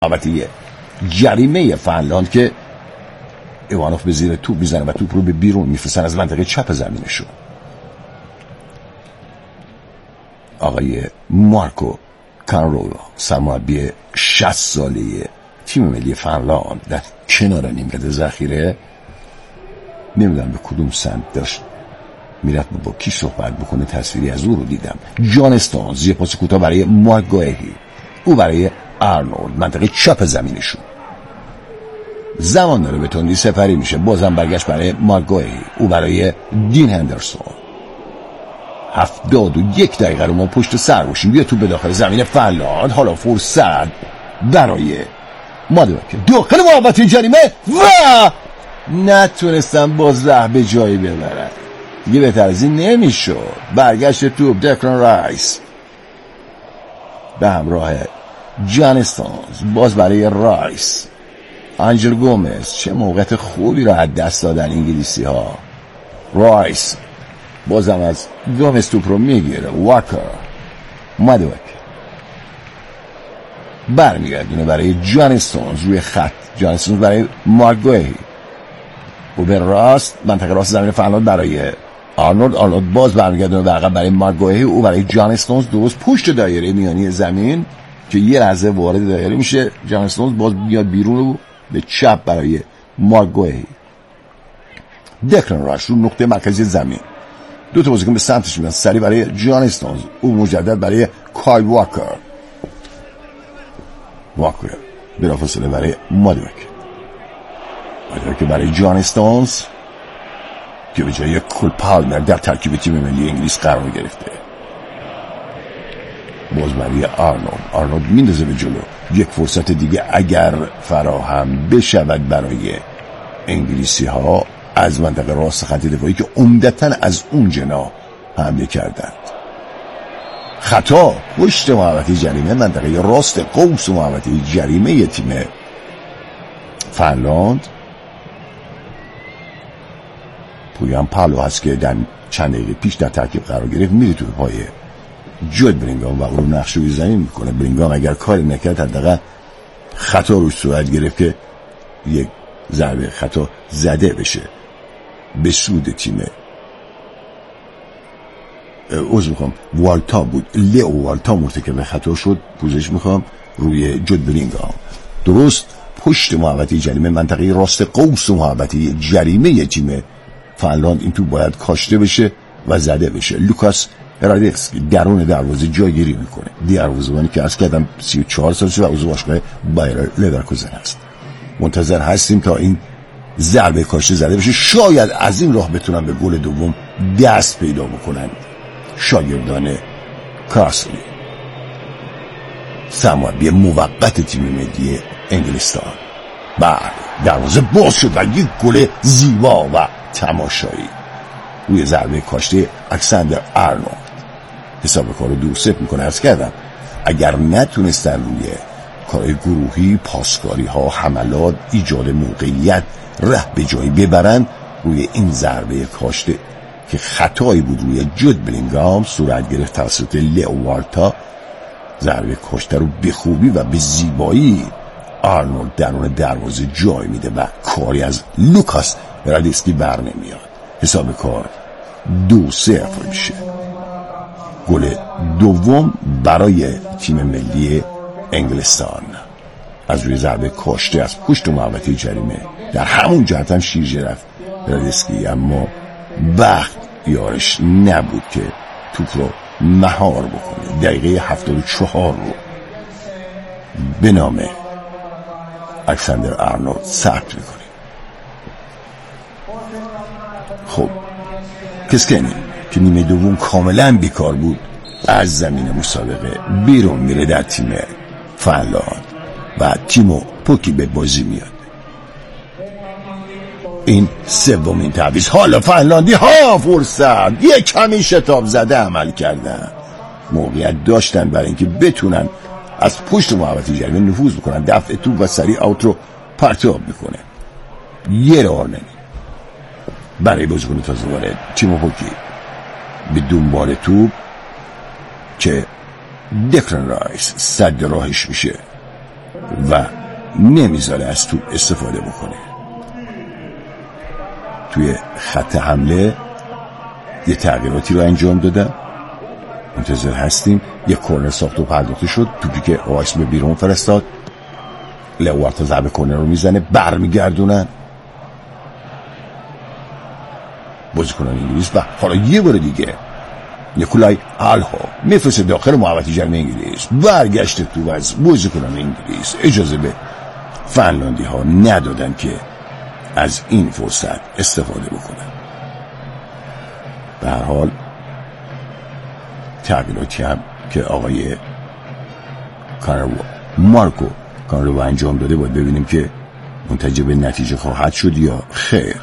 محوطه جریمه فنلاند که ایوانوف به زیر توپ میزنه و توپ رو به بیرون میفرستن از منطقه چپ زمینشون. آقای مارکو کانرو سرمربی 60 ساله تیم ملی فنلاند در کنار نیمکت ذخیره نمیدونم به کدوم سمت داشت میرفت با کی صحبت بکنه. تصویری از او رو دیدم. جان استونز یه پاس کوتاه برای مارک گوهی، او برای آرنولد منطقه چپ زمینشون. زمان داره به تندی سپری میشه. بازم برگشت برای مارک گوهی، او برای دین هندرسون. 71 دقیقه رو ما پشت سر باشیم. بیا تو به داخل زمین فنلاند. حالا فرصت برای مادوک داخل محوطه جریمه و نتونستم باز ره به جایی ببرن. دیگه بهتر از این نمیشد. برگشت توپ دکلان رایس به همراه جان استونز، باز برای رایس. آنجل گومز چه موقعیت خوبی رو از دست دادن انگلیسی ها. رایس بازم از گومز توپ رو میگیره. واکر مادوک برمیگردونه برای جان استونز روی خط. جان استونز برای مارک گوهی، او به راست منطقه راست زمین فنلاند برای آرنولد. آرنولد باز برمیگردونه به عقب برای مارک گوهی، او برای جان استونز درست پشت دایره میانی زمین که یه لحظه وارد دایره میشه. جان استونز باز میاد بیرون رو به چپ برای مارک گوهی. دکلان رایس رو نقطه مرکزی زمین، دو تا بازیکن به سمتش میاد. سری برای جان استونز، او مجدد برای کای واکر. واکر بلافاصله برای مادوک که برای جان استونز که به جای کول پالمر در ترکیب تیم ملی انگلیس قرار گرفته. باز برای آرنولد میندازه به جلو. یک فرصت دیگه اگر فراهم بشود برای انگلیسی ها از منطقه راست خط دفاعی که عمدتاً از اون جناح حمله کردند. خطا پشت محوطه جریمه، منطقه راست قوس محوطه جریمه تیم فنلاند. پویان پالو هست که در چند دقیقه پیش در ترکیب قرار گرفت. میره توی پای جود برینگام و اون رو نقش روی زمین میکنه. برینگام اگر کاری نکرد حداقل خطا روش صورت گرفت که یک ضربه خطا زده بشه به سود تیم. والتا بود، لیو والتا مرتکب خطا شد. پوزش میخوام روی جود برینگام درست پشت محوطه جریمه، منطقه راست قوس محوطه جریمه تیم فنلاند. این تو باید کاشته بشه و زده بشه. لوکاس رادسکی درون دروازه جایگیری میکنه. دروازه‌بانی که عرض کردم 34 سالشه و عضو باشگاه بایر لورکوزن است. منتظر هستیم تا این ضربه کاشته زده بشه. شاید از این راه بتونن به گل دوم دست پیدا بکنن شاگردان کاسلی، سرمربی موقت تیم ملی انگلستان. بعد دروازه باز شد و یک گل زیبا و تماشایی روی ضربه کاشته الکساندر آرنولد. حساب کار رو 2-0 میکنه. عرض کردم اگر نتونستن روی کارهای گروهی، پاسکاری ها، حملات، ایجاد موقعیت ره به جایی ببرن، روی این ضربه کاشته که خطایی بود روی جود بلینگهام صورت گرفت توسط لیو والتا، ضربه کاشته رو به خوبی و به زیبایی آرنولد درون دروازه جای میده و کاری از لوکاس رادسکی بر نمیاد. حساب کار 2-0 میشه. گل دوم برای تیم ملی انگلستان از روی ضربه کاشته از پشت محوطه جریمه. در همون جهت هم شیرجه رفت رادسکی، اما بخت یارش نبود که توپ رو مهار بکنه. دقیقه 74 رو به نام الکساندر آرنولد ثبت میکنه. خب کسکنی که نیمه دوم کاملا بیکار بود از زمین مسابقه بیرون میره در تیم فنلاند و تیمو پوکی به بازی میاد. این سومین تعویض. حالا فنلاندی ها فرصت یک کمی شتاب زده عمل کردن، موقعیت داشتن برای اینکه بتونن از پشت محوطه جریمه نفوذ بکنن. دفع توپ و سریع اوت رو پرتاب میکنه. یه راه نمی برای بازیکن تازه وارد تیم پوکی به دنبال توپ که دکلان رایس صد راهش میشه. و نمیذاره از توپ استفاده بکنه. توی خط حمله یه تغییراتی رو انجام دادن، منتظر هستیم. یه کورنر ساخت و پرداخته شد، توپی که رایس به بیرون فرستاد، لئوارتا ضربه کورنر رو میزنه، برمیگردونن بازیکنان انگلیس و حالا یه بار دیگه نیکولای آلهو میفرسته داخل محوطه جریمه انگلیس. برگشت تو از بازیکنان انگلیس اجازه به فنلاندی ها ندادن که از این فرصت استفاده بکنن. به هر حال تغییراتی هم که آقای مارکو کانرو انجام داده باید ببینیم که منتج به نتیجه خواهد شد یا خیر.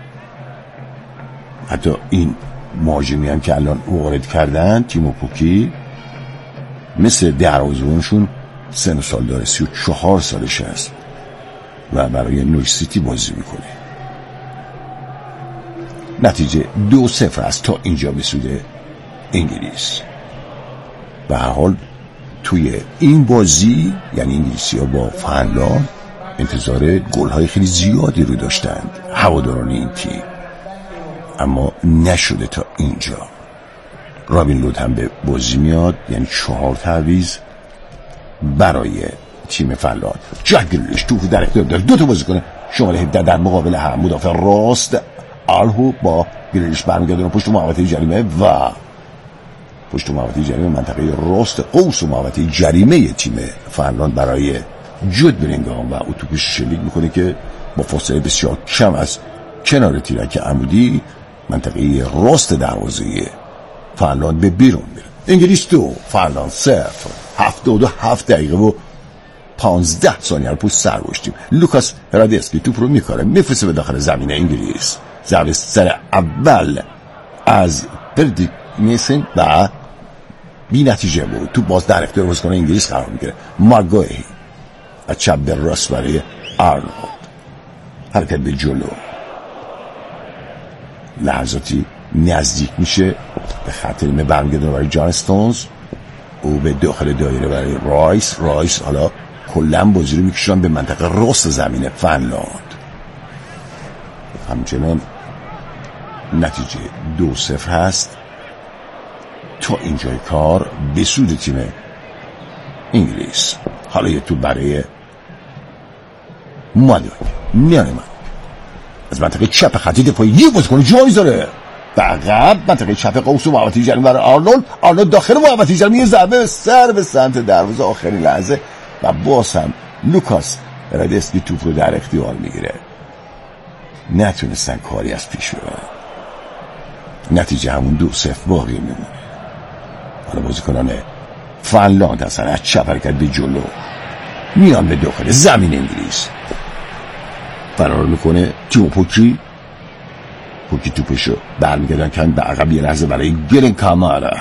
حتی این مهاجمی هم که الان وارد کردن، تیمو پوکی، مثل دروازه‌بانشون سن و سال داره، 34 سالش هست و برای نوریچ سیتی بازی میکنه. نتیجه 2-0 است تا اینجا به سود انگلیس. به هر حال توی این بازی یعنی انگلیسی ها با فنلاند انتظار گل‌های خیلی زیادی رو داشتند هواداران این تیم، اما نشده تا اینجا. رابین لود هم به بازی میاد، یعنی 4 تعویض برای تیم فنلاند. جک گریلیش توپ در اختیار داره، 2 تا بازیکن شماره 17 در مقابل هم. مدافع راست آلهو با گریلیش برمیگردونه پشت محوطه جریمه و پشت محوطه جریمه منطقه راست قوس و محوطه جریمه تیم فنلاند برای جود بلینگهام و او توپش شلیک میکنه که با فاصله بسیار کم از کنار تیرک عمودی منطقه راست دروازه فنلاند به بیرون میره. انگلیس 2 فنلاند 0. 77 دقیقه و 15 ثانیه رو پشت سر گذاشتیم. لوکاس هرادسکی توپ رو میکاره، میفرسته به داخل زمین انگلیس. ضربه سر اول از پردیک میسن و بی نتیجه بود. توپ باز در اختیار بازیکن انگلیس قرار میگیره. ماگوهی از چپ به راست برای آرنولد، حرکت به جلو، لحظاتی نزدیک میشه به خط نیمه، برمیگردونه برای جان استونز، او به داخل دایره برای رایس حالا کلا بازی رو میکشن به منطقه راست زمین فنلاند. همچنان نتیجه 2-0 هست تا اینجای کار به سود تیم انگلیس. حالا یه تو برای مادوی نیانه از منطقه چپ خطی دفاعی یه بازیکن جایی داره به عقب، منطقه چپ قوس و محوطه جریمه برای آرنولد داخل محوطه جریمه، یه ضربه سر به سمت دروازه آخرین لحظه و باز هم لوکاس هرادسکی توپ رو در اختیار میگیره. نتونستن کاری از پیش ببرن، نتیجه همون 2-0 باقی میمونه. حالا بازیکنان فنلاند هستن از چپ حرکت به جلو میان به داخل زمین انگلیس، فرار میکنه تیمو پوکی توپشو برمیگردن کن به عقب، یه لحظه برای گلن کامارا.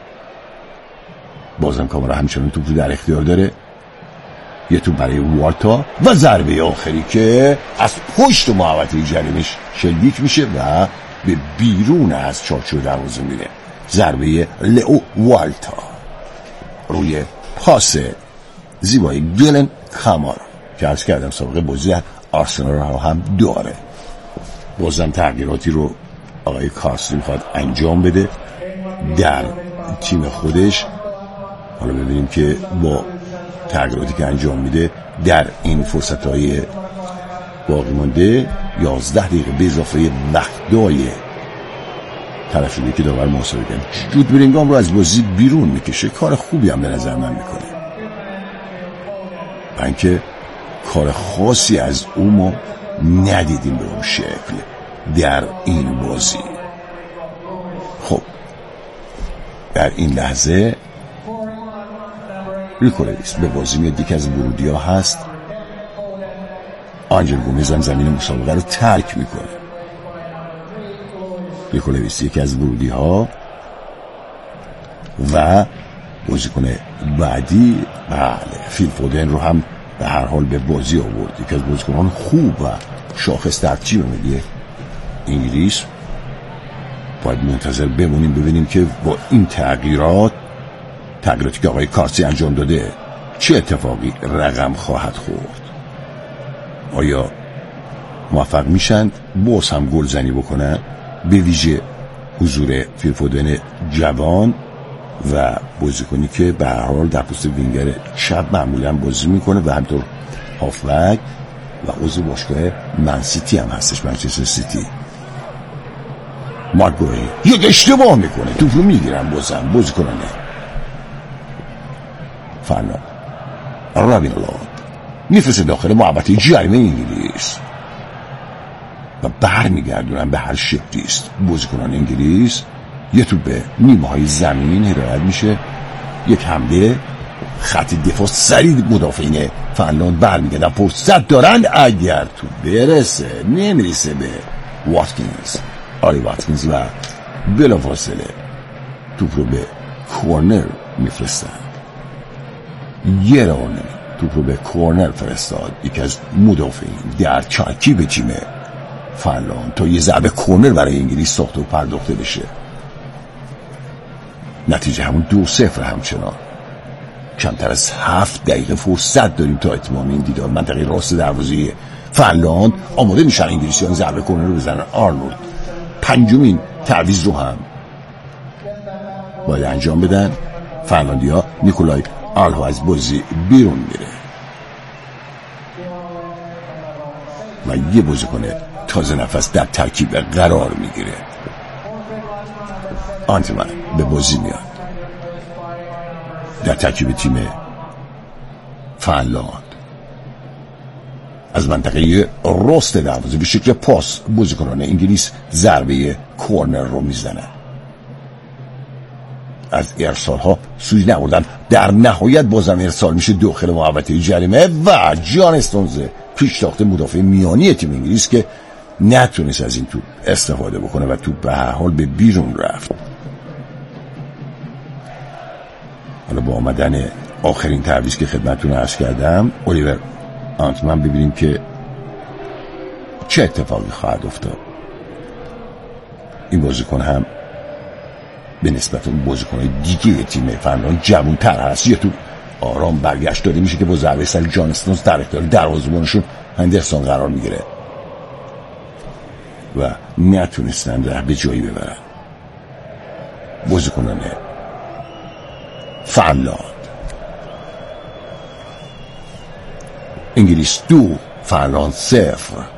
بازم کامارا همچنان توپ رو در اختیار داره، یه توپ برای والتا و ضربه آخری که از پشت محوطه جریمش شلیک میشه و به بیرون از چارچوب دروازه میره. ضربه لئو والتا روی پاس زیبای گلن کامارا که عرض کردم سابقه بازی آرسنال رو هم داره. بازم تغییراتی رو آقای کارسلی میخواد انجام بده در تیم خودش. حالا ببینیم که با تغییراتی که انجام میده در این فرصت‌های باقی مانده 11 دقیقه به اضافه وقتای طرفی که داور محاسبه کرد، جود بلینگهام رو از بازی بیرون میکشه. کار خوبی هم به نظر من میکنه، اینکه کار خاصی از او ما ندیدیم به اون شکل در این بازی. خب در این لحظه ریکو لویس به بازی میاد، یکی از ورودی ها هست. آنجل گومز هم زمین مسابقه رو ترک میکنه. ریکو لویس یکی از ورودی ها و بازیکن بعدی بله فیل فودن رو هم به هر حال به بازی آورد، یکی از بازیکنان خوب و شاخص در تیم ملی انگلیس. باید منتظر بمونیم ببینیم که با این تغییراتی که آقای کارسی انجام داده چه اتفاقی رقم خواهد خورد؟ آیا موفق میشن باز هم گلزنی بکنن، به ویژه حضور فیل فودن جوان و بازیکنی که به هر حال در پست وینگر چپ معمولا بازی میکنه و همطور هافبک و عضو باشگاه منسیتی هم هستش، منچستر سیتی. مارک گوهی یک اشتباه میکنه، توپ رو میگیرن بازم بازیکنانه فنا رابین لود میفرسته داخل محوطه جریمه انگلیس و برمیگردونن به هر شکلی است. بازیکنان انگلیس یه توپ به نیمه های زمین هدایت میشه، یک حمله خط دفاع سریع مدافعین فنلاند برمیگردن، فرصت دارن اگر تو برسه، نمیرسه به واتکینز، آری واتکینز و بلافاصله توپ رو به کورنر میفرستن. یه رانه توپ رو به کورنر فرستاد، یکی از مدافعین در ترکیب تیم فنلاند تا یه ضربه کورنر برای انگلیس ساخته و پرداخته بشه. نتیجه همون 2-0 همچنان. کمتر از 7 دقیقه فرصت داریم تا اتمام این دیدار. منطقه راست دروازه فنلاند آماده میشن انگلیسیان ضربه کورنر رو بزنن. آرنولد پنجمین تعویض رو هم باید انجام بدن. فنلاندیا نیکولای آلهو از بازی بیرون میره و یه بازیکن تازه نفس در ترکیب قرار میگیره. آنتمن به بازی میاد در ترکیب تیم فنلاند. از منطقه راست دروازه به شکل پاس بازیکنان انگلیس ضربه کورنر رو میزنن. از ارسال ها سوی نبردن، در نهایت بازم ارسال میشه داخل محوطه جریمه و جان استونز پیشتاخت مدافع میانی تیم انگلیس که نتونست از این توپ استفاده بکنه و توپ به هر حال به بیرون رفت. حالا با آمدن آخرین تعویض که خدمتتون عرض کردم، الیور آنتمن، ببینیم که چه اتفاقی خواهد افتاد. این بازیکن هم به نسبت اون بازیکن‌های دیگه تیم فنلاند جوان‌تر هست. یه تو آرام برگشت داده میشه که با ضربه سر جان استونز در اختیار دروازه‌بانشون هندرسون قرار میگیره و نتونستن ره به جایی ببرن. بازیکنان فنلاند. انگلیس 2 فنلاند 0.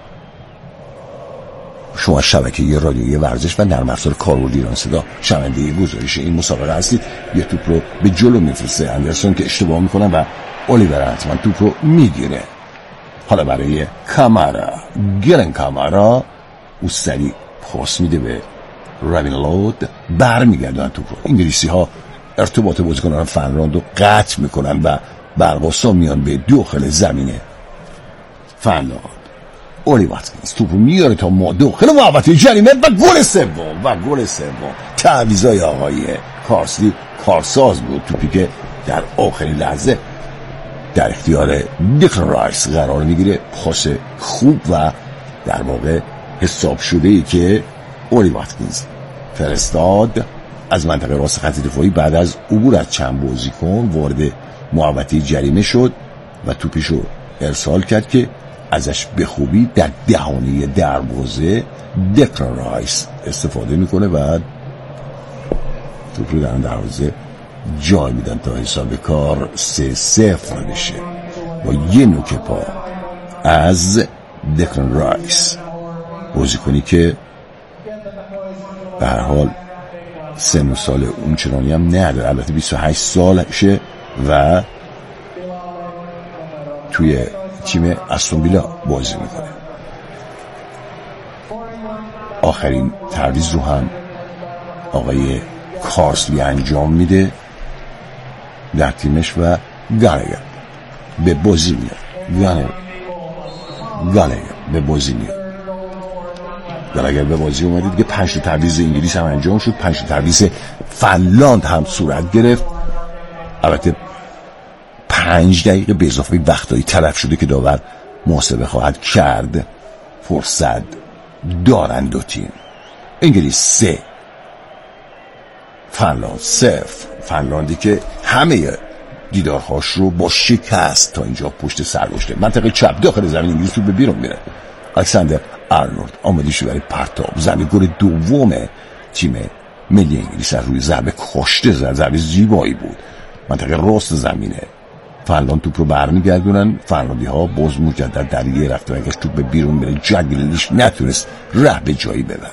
شما شبکه رادیویی ورزش و نرم افزار کاربرد ایران صدا شنونده گزارش این مسابقه هستید. یه توپ رو به جلو میفرسته اندرسون که اشتباه میکنن و الیور آنتمن توپ رو میگیره. حالا برای کامارا، گلن کامارا او سریع پاس میده به رابین لود، برمیگردن توپ رو. انگلیسی ها ارتباط بازیکنان فنلاند رو قطع میکنن و برقاسا میان به داخل زمینه فنلاند. اولی واتکینز توپ رو میاره تا ما داخل محوطه جریمه و گل سوم تعویضای آقای کارسلی کارساز بود. توپی که در آخرین لحظه در اختیار دکلن رایس قرار میگیره. پاس خوب و در واقع حساب شده ای که اولی واتکینز فرستاد از منطقه راست خط دفاعی بعد از عبور از چند بازیکن وارد محوطه جریمه شد و توپیشو ارسال کرد که ازش به خوبی در دهانه دروازه دکلن رایس استفاده میکنه و توپ رو در دروازه جای میدن تا حساب کار 3-0 بشه با یه نوک پا از دکلن رایس، بازیکنی که به هر حال سن و سال اون چنانی هم نداره، البته 28 سالشه و توی تیم استون ویلا بازی میکنه. آخرین تعویض رو هم آقای کارسلی انجام میده در تیمش و گالگر به بازی میاد. گالگر به بازی میاد. گالگر به بازی اومده دیگه. 5 تعویض انگلیس هم انجام شد، 5 تعویض فنلاند هم صورت گرفت. البته 5 دقیقه به اضافه وقتایی تلف شده که داور محاسبه خواهد کرد. فرصت دارن دو تیم. انگلیس 3 فنلاند 0. فنلاندی که همه دیدارهاش رو با شکست تا اینجا پشت سر داشته. منطقه چپ داخل زمین انگلیس توپ به بیرون میره. الکساندر آرنولد آماده شده برای پرتاب. ضربه گل دوم تیم ملی انگلیس از روی ضربه کاشته زد. ضربه زیبایی بود. منطقه راست زمینه. فنلاند توپ رو برمیگردونن. فنلاندی ها باز مجدد در یه رفت و برگشت توپ به بیرون میره. جک گریلیش نتونست ره به جایی ببره.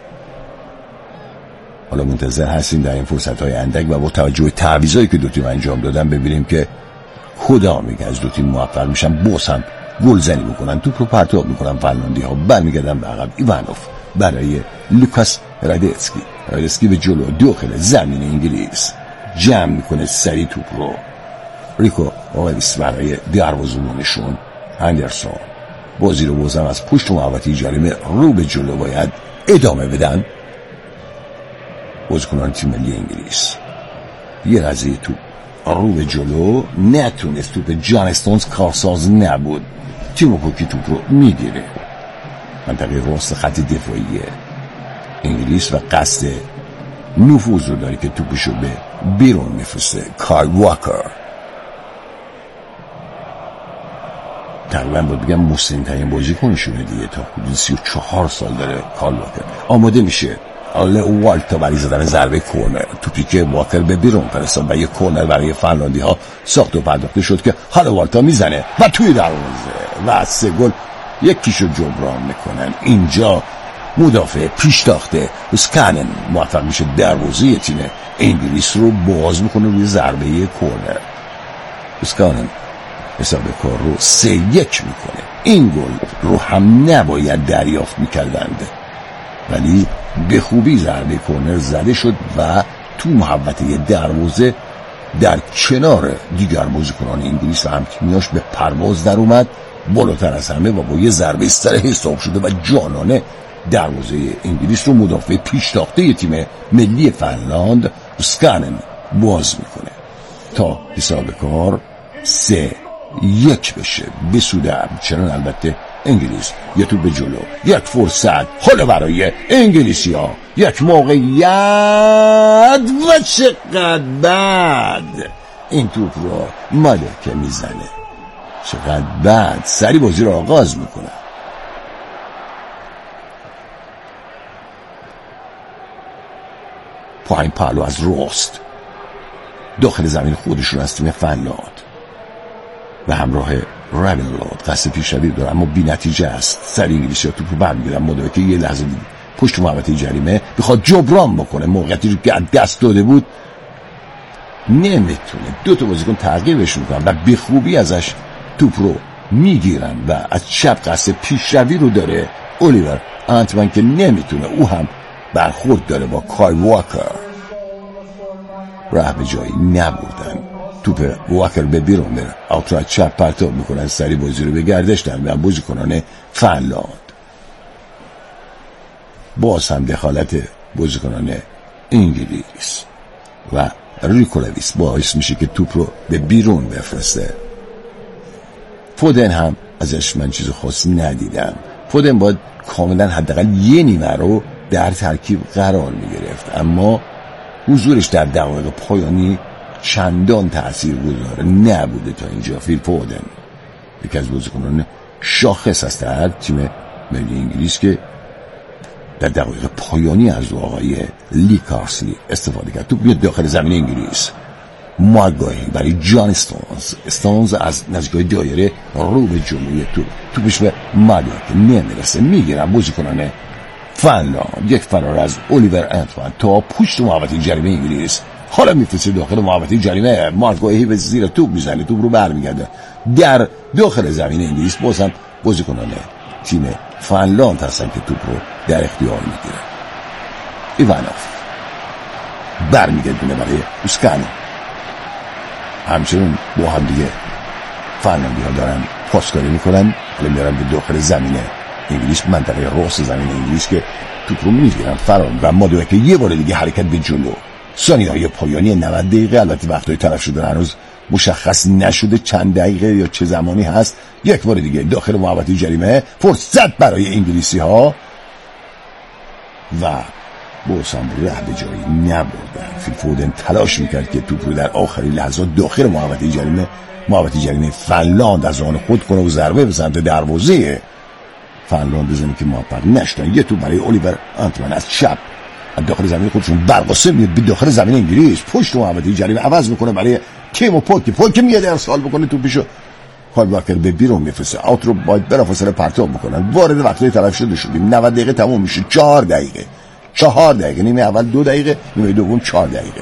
حالا منتظر هستیم در این فرصت‌های اندک و با توجه به تعویضایی که دو تیم انجام دادن ببینیم که کدام یک از دو تیم موفق میشن باز هم گلزنی بکنن. توپ رو پرتاب میکنن فنلاندی ها. برمیگردن به عقب. ایوانوف برای لوکاس رادتسکی به جلو داخل زمین انگلیس جمع میکنه سری توپ رو. ریکو اولیس برای دروازه‌بانشون هندرسون. بازی رو بازم از پشت محوطه جریمه رو به جلو باید ادامه بدن بازیکنان تیم ملی انگلیس. یه قضیه توپ رو به جلو نتونست. توپ جان استونز کارساز نبود. تیم کوکی توپ رو میگیره. منطقه راست خط دفاعی انگلیس و قصد نفوذ رو داره که توپشو به بیرون میفرسته. کایل واکر تقریبا باید بگم مسن‌ترین بازیکنشونه دیگه. تا حدود 34 سال داره کایل واکر. آماده میشه لئو والتا برای زدن ضربه کورنر. توپی که واکر به بیرون فرستاد و یک کورنر برای فنلاندی ها ساخت و پرداخته شد که حالا والتا میزنه و توی دروازه و 3 گل یکیشو جبران میکنن. اینجا مدافع پیشتاخته اسکانن موفق میشه دروازه تیم انگلیس رو باز میکنه روی ضربه کورنر. اسکانن حساب کار رو 3-1 میکنه. این گل رو هم نباید دریافت میکردند ولی به خوبی ضربه کورنر زده شد و تو محوطه دروازه در کنار دیگر بازیکنان انگلیس و همتیمیاش به پرواز در اومد بالاتر از همه و با یه ضربه سر حساب شده و جانانه دروازه انگلیس رو مدافع پیشتاخته تیم ملی فنلاند اسکانن باز میکنه تا حساب کار 3-1 بشه به سود همچنان البته انگلیس. یه توپ به جلو، یک فرصت حالا برای انگلیسی ها، یک موقعیت و چقدر بد این توپ رو مالکه میزنه. چقدر بد. سری بازی رو آغاز میکنه. پایین پالو از راست داخل زمین خودشون از تیم فنلاند و همراه رابینلود قصد پیشروی داره اما بی نتیجه است. سر انگلیسی ها توپ رو برمیگیرن. مدافع که یه لحظه پشت محوطه جریمه بخواد جبران بکنه موقعیتی رو که از دست داده بود نمیتونه. 2 تا بازیکن تغییر بهش میکنن و به خوبی ازش توپ رو میگیرن و از چپ قصد پیشروی رو داره الیور انتمن که نمیتونه. او هم برخورد داره با کایل واکر. راه به جایی نبودن. توپ واکر به بیرون میره. آوتراید چپ پرتاب میکنن. سری بازی رو به گردش در میان بازیکنان فنلاند. باز هم دخالت بازیکنان انگلیس و ریکو لویس باعث میشه که توپ رو به بیرون بفرسته. فودن هم ازش من چیز خاصی ندیدم. فودن باید کاملا حداقل یه نیمه رو در ترکیب قرار میگرفت اما حضورش در دقایق پایانی چندان تاثیرگذار نبوده تا اینجا. فیل فودن یکی از بازیکنان شاخص است در تیم ملی انگلیس که در دقایق پایانی از آقای لی کارسلی استفاده کرد. توپ میاد داخل زمین انگلیس. ماگاهی برای جان استونز از نزدیک دایره رو به جلوی توپش به ماگاهی نمیرسه. میگیرن بازیکنان فنلاند. یک فرار از الیور انتمن تا پشت محوطه جریمه انگلیس. حالا میفرسته داخل محوطه جریمه. ماگاهی به زیر توپ میزنه. توپ رو برمیگرده در داخل زمین انگلیس. بازم بازیکنان تیم فنلاند هستن که توپ رو در اختیار میگیرن. ایوانوف برمیگردونه برای اسکانن. همچنین با هم دیگه فنلاندی ها دارن پاسکاری میکنن. حالا میارن به داخل زمین انگلیس. منطقه راست زمین انگلیس که توپ رو میگیرن فرار و مادوه که یه بار دیگه حرکت به جلو. ثانیه های پایانی 90 دقیقه البته وقتهای طرف شده هنوز مشخص نشده چند دقیقه یا چه زمانی هست. یک بار دیگه داخل محوطه جریمه فرصت برای انگلیسی ها و بوسام ره به جایی نبردن. فیل فودن تلاش میکرد که توپ رو در آخرین لحظات داخل محوطه جریمه فنلاند از آن خود کنه و ضربه به سمت دروازه فنلاند بزنه که موفق نشدن. یه توپ برای اولیور آنتمن از چپ از داخل زمین خودشون برقاسم میاد به داخل زمین انگلیس، پشت محوطه جریمه عوض میکنه برای تیم پوک میاد ارسال بکنه توپشو کال واکر به بیرون میفرسته. آوت رو باید بلافاصله پرتاب بکنن. وارد وقتای تلف شدیم. 90 دقیقه تموم میشه. 4 دقیقه نیمه اول 2 دقیقه، نیمه دوم 4 دقیقه.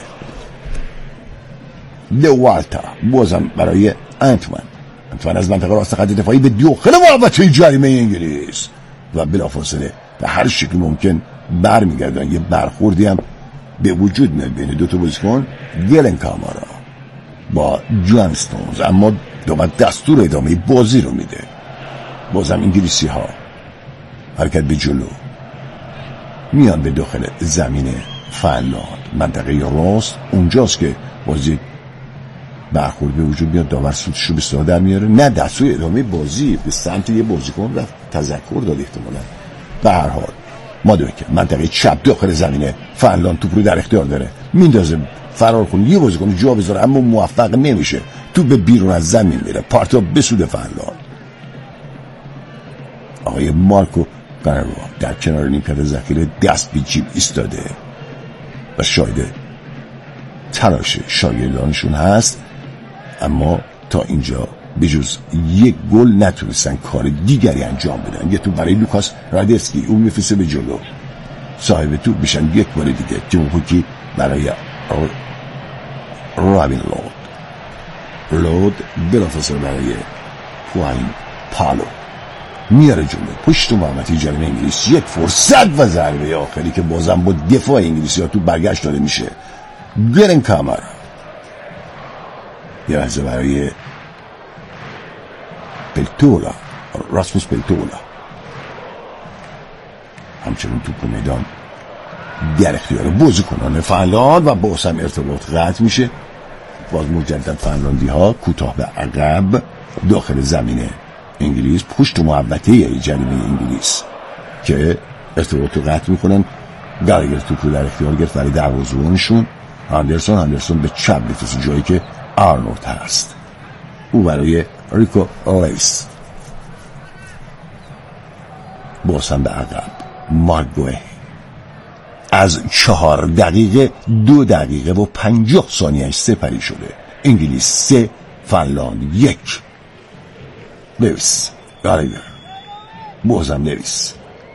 دوالتا بازم برای انتمن از منطقه راست خط دفاعی به داخل محوطه جریمه انگلیس و بلافاصله به هر شکل ممکن برمیگردن. یه برخوردی هم به وجود میاد بین دو تا بازیکن گلن کامارا با جان استونز، اما دوباره دستور ادامه بازی رو میده. بازم انگلیسی ها حرکت به جلو میان به داخل زمین فنلاند، منطقه راست. اونجاست که بازی برخورد به وجود میاد. داور سوتش رو به صدا در میاره. نه، دستور ادامه بازی به سمت یه بازیکن رفت، تذکر داد احتمالاً. به هر حال مادوکه منطقه چپ داخل زمین فنلاند توپ رو در اختیار داره، میندازه فرار کنه، یه بازیکن جا بذاره اما موفق نمیشه. توپ به بیرون از زمین میره، پارتاب به سود فنلاند. آقای مارکو گانرو در کنار نیمکت ذخیره دست به جیب ایستاده و شاید تلاش شاگردانشون هست، اما تا اینجا به جز یک گل نتونستن کار دیگری انجام بدن. یه توپ برای لوکاس رادسکی، اون میفرسته به جلو، صاحب توپ میشن یک بار دیگه. تیم هوکی برای رابین لود بلافاصله برای پواین پالو میاره جلو پشت محوطه جریمه انگلیس. یک فرصت و ضربه آخری که بازم با دفاع انگلیسی ها تو برگشت داده میشه. گرن کامارا یه لحظه برای پلتولا، راسموس پلتولا، همچنین توپ میدان در اختیار بازیکنان فنلاند و باز هم ارتباط قطع میشه. باز مجدد فنلاندی ها کوتاه به عقب داخل زمین انگلیس، پشت محوطه جریمه انگلیس که ارتباط رو قطع میکنن. گالگر توپ رو در اختیار گرفت برای دروازه‌بانشون هاندرسون به چپ بفرسته جایی که آرنولد هست. او برای ریکو لیویس، باز هم به عقب مارگوه. از 4 دقیقه 2 دقیقه و 50 ثانیه سپری شده. انگلیس 3 فنلاند 1. لیویس، گالگر، بازم لیویس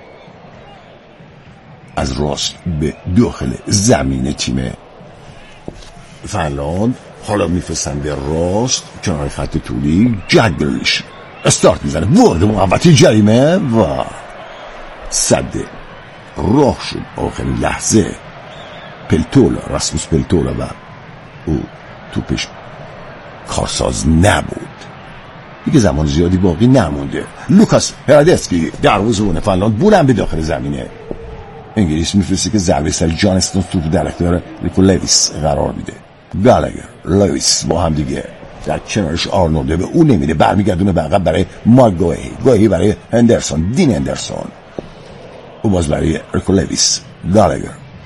از راست به داخل زمین تیم فنلاند. حالا میفرستن به راست کنار خط طولی. جگلش استارت میزنه، وارد محوطه جریمه و صد راه شد. آخرین لحظه راسموس پلتولا و او توپش کارساز نبود. دیگه زمان زیادی باقی نمونده. لوکاس هرادسکی دروازه‌بان فنلاند بولم به داخل زمینه انگلیس میفرسته که ضربه سر جان استونز توپ در اختیار ریکو لیویس قرار میده. گالگر، لیویس با هم دیگه در کنارش آرنولد به اون نمیده، برمیگردونه به عقب برای گاهی برای دین هندرسون. او باز برای ریکو لیویس. گالگر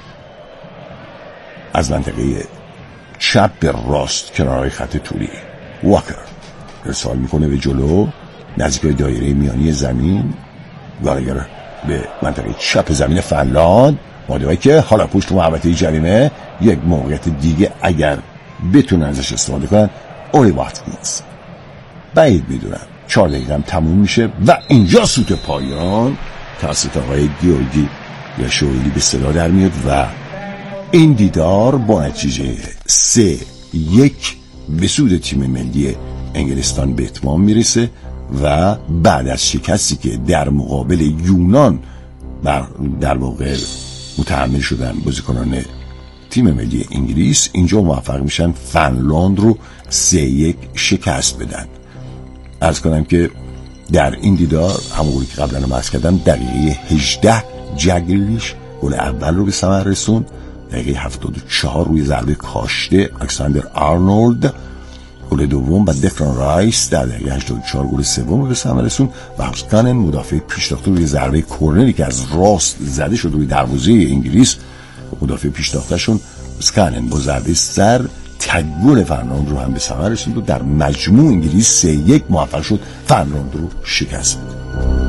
از منطقه چپ به راست کنارهای خط طولی. واکر ارسال میکنه به جلو نزدیک دایره میانی زمین. گالگر به منطقه چپ زمین فنلاند. مادوی که حالا پشت محوطه جریمه یک موقعیت دیگه اگر بتونن ازش استفاده کنن. اولی واتکینز بعید میدونم 4 دقیقه هم تموم میشه و اینجا سوت پایان توسط آقای گیورگی یا شویلی به صدا در میاد و این دیدار با نتیجه 3-1 به سود تیم ملی انگلستان به اتمام میرسه و بعد از شکستی که در مقابل یونان در واقع متحمل شدن بازیکنان تیم ملی انگلیس، اینجا موفق میشن فنلاند رو 3-1 شکست بدن. عرض کنم که در این دیدار همونطوری که قبلا عرض کردم دقیقه 18 جگلیش گل اول رو به ثمر رسوند. دقیقه 74 روی ضربه کاشته الکساندر آرنولد گل دوم و دکلان رایس در دقیقه 84 گل سوم رو به ثمر رسوند و هاوسکانن مدافع پیشرفته روی ضربه کرنری که از راست زده شد روی دروازه انگلیس مدافع پیشتاخته‌شون اسکانن با ضربه سر تگون فرناند رو هم به ثمر رسوند و در مجموع انگلیس 3-1 موفق شد فرناند رو شکست بده.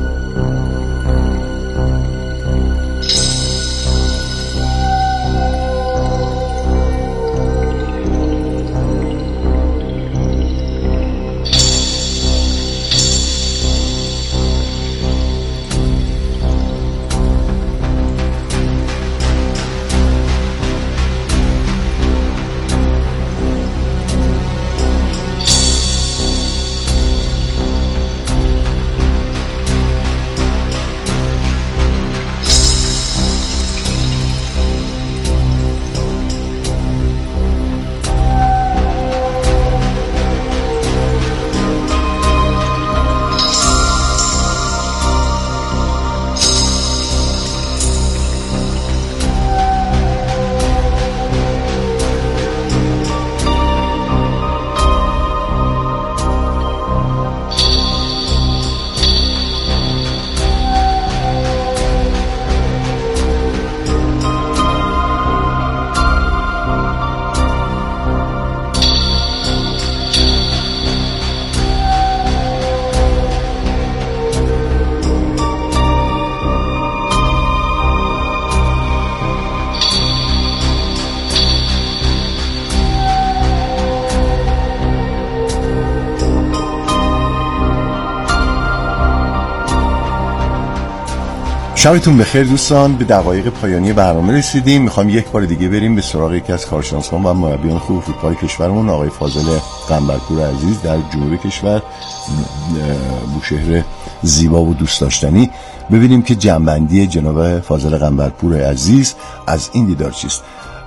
شبتون بخیر دوستان، به دقایق پایانی برنامه رسیدیم. میخوام یک بار دیگه بریم به سراغ یکی از کارشناسان و مربیان خوب فوتبال کشورمون، آقای فاضل قنبرپور عزیز در جنوب کشور، بوشهر زیبا و دوست داشتنی. ببینیم که جنبندی جناب فاضل قنبرپور عزیز از این دیدار چیست.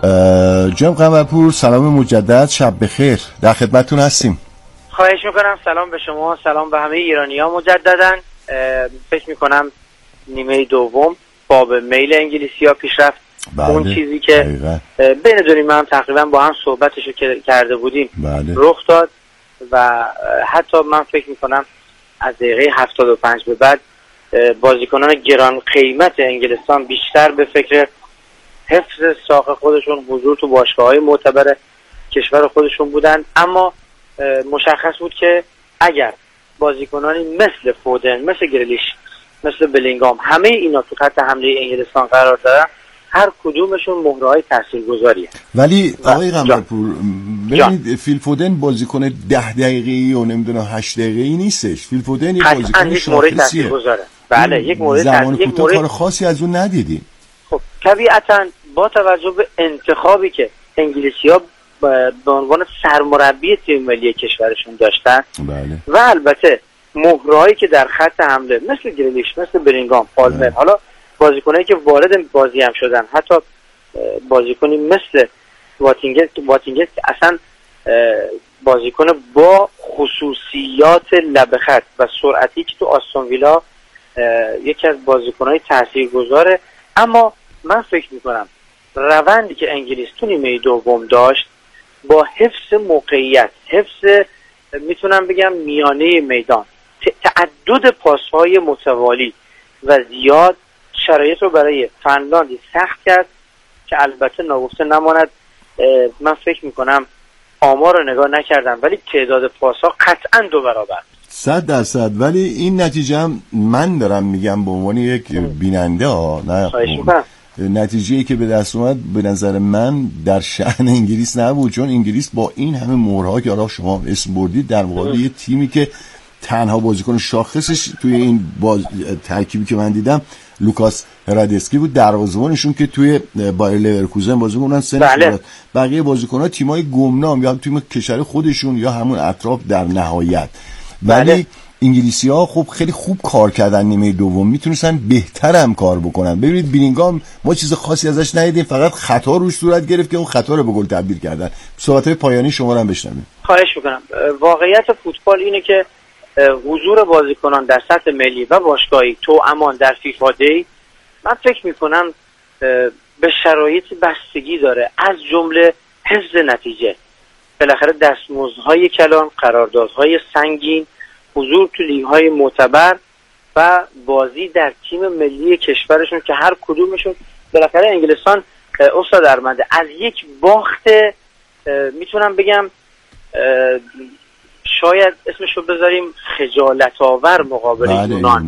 جناب قنبرپور سلام مجدد، شب بخیر، در خدمتتون هستیم. خواهش میکنم. سلام به شما، سلام به همه ایرانی‌ها مجدداً. فکر میکنم نیمه دوم باب میل انگلیسی‌ها پیش رفت. اون چیزی که بین دو نیمه هم تقریبا با هم صحبتشو کرده بودیم رخ داد و حتی من فکر میکنم از دقیقه 75 به بعد بازیکنان گران قیمت انگلستان بیشتر به فکر حفظ ساق خودشون، حضور تو باشگاه‌های معتبر کشور خودشون بودن. اما مشخص بود که اگر بازیکنانی مثل فودن، مثل گریلیش، مثل بلینگام، همه اینا تو خط حمله انگلستان قرار دارن، هر کدومشون مهره‌های تاثیرگذاریه. ولی آقای قنبرپور ببینید، فیل فودن بازیکن 10 دقیقه‌ای و نمیدونم 8 دقیقه‌ای نیستش. فیل فودن یه بازیکن شاخصیه. بله، یک مورد زمان کوتاه کار خاصی از اون ندیدیم. خب طبیعتاً با توجه به انتخابی که انگلیسی‌ها به عنوان سرمربی تیم ملی کشورشون داشتن، بله، و البته مهرهایی که در خط حمله مثل گریلیش، مثل بلینگام، پالمر، حالا بازیکنایی که وارد بازی هم شدن، حتی بازیکنی مثل واتینگت که اصلا بازیکن با خصوصیات لب خط و سرعتی که تو آستون ویلا یکی از بازیکنهای تاثیرگذاره. اما من فکر میکنم روندی که انگلیس تو نیمه دوم داشت با حفظ موقعیت، حفظ میتونم بگم میانه میدان، تعدد پاس‌های متوالی و زیاد، شرایط رو برای فنلاند سخت کرد که البته ناگفته نماند. من فکر میکنم آمار رو نگاه نکردم ولی تعداد پاس‌ها قطعاً 2 برابر 100%. ولی این نتیجه هم من دارم میگم به عنوان یک بیننده نه نتیجه‌ای که به دست اومد به نظر من در شأن انگلیس نبود، چون انگلیس با این همه مهرها که حالا شما اسم بردید در مقابل یه تیمی که تنها بازیکن شاخصش توی این ترکیبی که من دیدم لوکاس هرادسکی بود، دروازه‌بانشون که توی بایر لورکوزن بازی می‌کنن سن بقیه بازیکن‌ها تیمای گمنام یا تیم کشور خودشون یا همون اطراف در نهایت. ولی انگلیسی‌ها خب خیلی خوب کار کردن نیمه دوم، میتونستن بهتر هم کار بکنن. ببینید بلینگام ما چیز خاصی ازش ندیدیم، فقط خطا روش صورت گرفت که اون خطا رو به گل تبدیل کردن. صحبت‌های پایانی شما رو هم بشنویم. خواهش می‌کنم. واقعیت فوتبال اینه که حضور بازیکنان در سطح ملی و باشگاهی توامان در فیفا دی من فکر می‌کنم به شرایط بستگی داره، از جمله حفظ نتیجه. بالاخره دستمزدهای کلان، قراردادهای سنگین، حضور تو لیگ‌های معتبر و بازی در تیم ملی کشورشون که هر کدومشون بالاخره انگلستان استاد ارمنده از یک باخت میتونم بگم شاید اسمشو بذاریم خجالت آور مقابل یونان